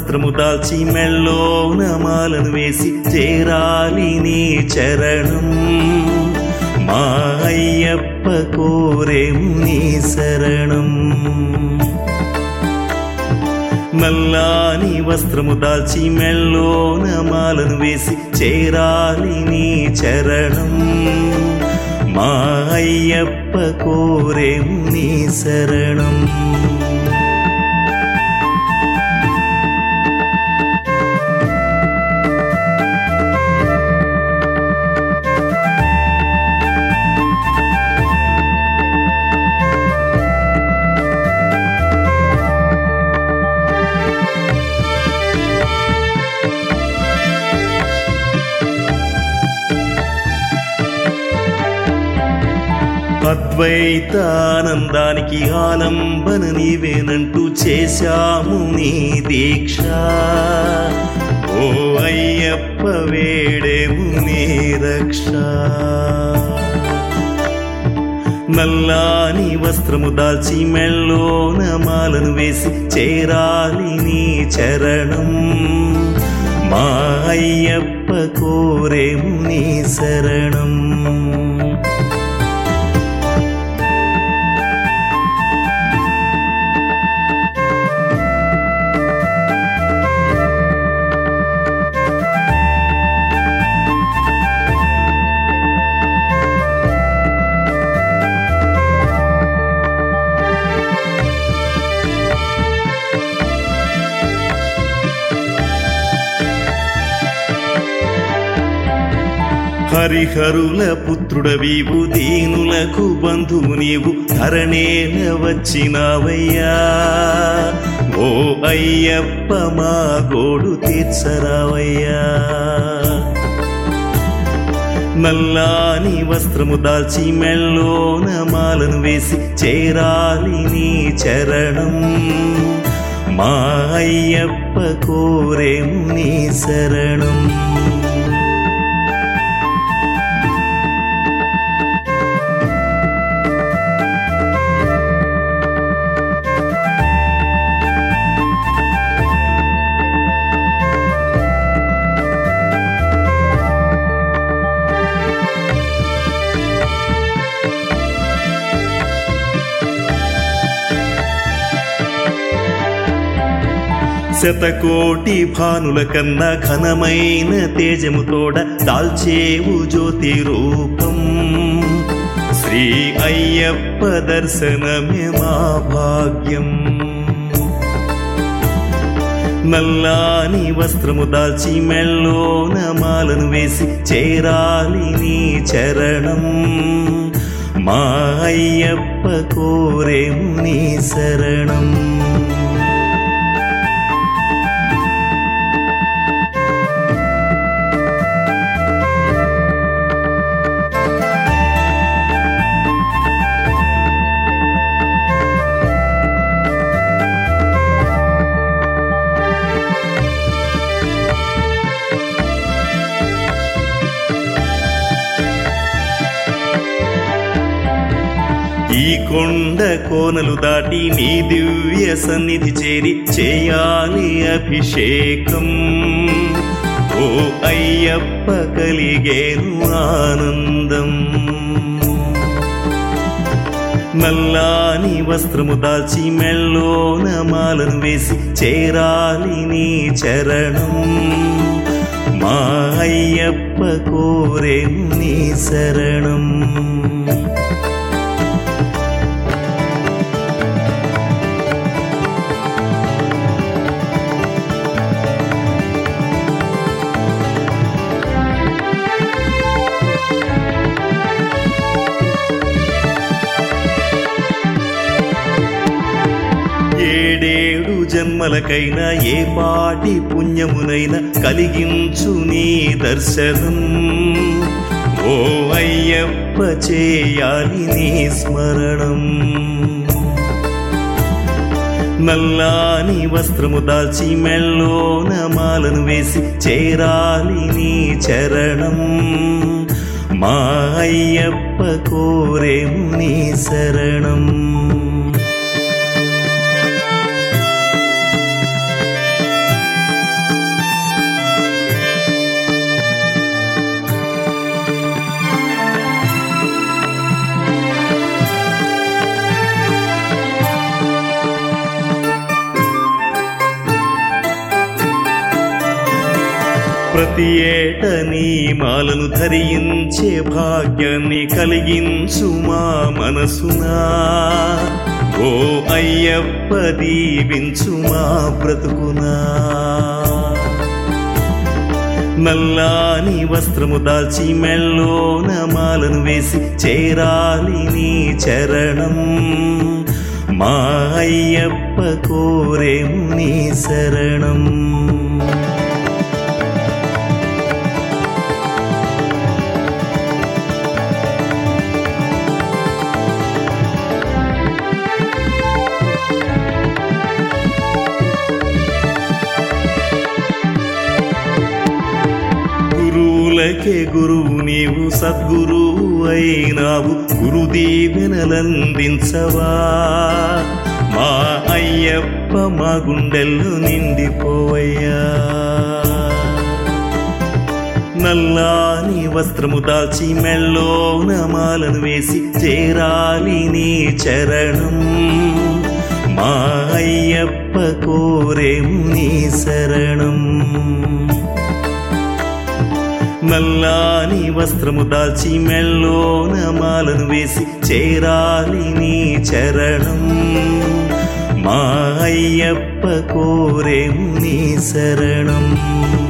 వస్త్రము దాల్చి మెల్లోన మాలను వేసి చేరాలి నీ చరణం. మా అయ్యప్ప కోరేము నీ శరణం. నల్లాని వస్త్రము దాల్చి మెల్లోన మాలను వేసి చేరాలి నీ చరణం. మా అయ్యప్ప కోరేము నీ శరణం. అద్వైతానందానికి ఆలంబన నీవేనంటూ చేశాము నీ దీక్ష. ఓ అయ్యప్ప వేడేము నీ రక్ష. నల్లాని వస్త్రము దాల్చి మెల్లోన మాలను వేసి చేరాలి నీ చరణం. మా అయ్యప్ప కోరేము నీ శరణం. హరిహరుల పుత్రుడవీవు దీనులకు బంధువు నీవు ధరణేల వచ్చినావయ్యా. ఓ అయ్యప్ప మా గోడు తీర్చరావయ్యా. నల్లాని వస్త్రము దాల్చి మెల్లోన మాలను వేసి చేరాలి నీ చరణం. మా అయ్యప్ప కోరేము నీ శరణం. శతకోటి భానుల కన్నా ఘనమైన తేజముతోడ దాల్చేవు జ్యోతి రూపం. శ్రీ అయ్యప్ప దర్శనమే మా భాగ్యం. నల్లాని వస్త్రము దాల్చి మెల్లోన మాలను వేసి చేరాలి నీ చరణం. మా అయ్యప్ప కోరేము నీ శరణం. ఈ కొండ కోనలు దాటి నీ దివ్య సన్నిధి చేరి చేయాలి అభిషేకం. ఓ అయ్యప్ప కలిగేను ఆనందం. నల్లాని వస్త్రము దాల్చి మెల్లోన మాలను వేసి చేరాలి నీ చరణం. మా అయ్యప్ప కోరేము నీ శరణం. ఏడేడు జన్మలకైనా ఏ పాటి పుణ్యమునైనా కలిగించు నీ దర్శనం. ఓ అయ్యప్ప చేయాలి నీ స్మరణం. నల్లాని వస్త్రము దాల్చి మెల్లోన మాలను వేసి చేరాలి నీ చరణం. మా అయ్యప్ప కోరేము నీ శరణం. ప్రతి ఏట నీ మాలను ధరించే భాగ్యాన్ని కలిగించు మా మనసునా ఓ అయ్యప్ప దీవించు మా బ్రతుకునా నల్లాని వస్త్రము దాల్చి మెల్లోన మాలను వేసి చేరాలి నీ చరణం మా అయ్యప్ప కోరేము నీ శరణం గురువులకే గురువు నీవు సద్గురువు అయినావు గురు దీవెనలందించవా మా అయ్యప్ప మా గుండెల్లో నిండిపోవయ్యా నల్లాని వస్త్రము దాల్చి మెల్లోన మాలను వేసి చేరాలి నీ చరణం మా అయ్యప్ప కోరేము నీ శరణం నల్లాని వస్త్రము దాల్చి మెల్లోన మాలను వేసి చేరాలి నీ చరణం మా అయ్యప్ప కోరేము నీ శరణం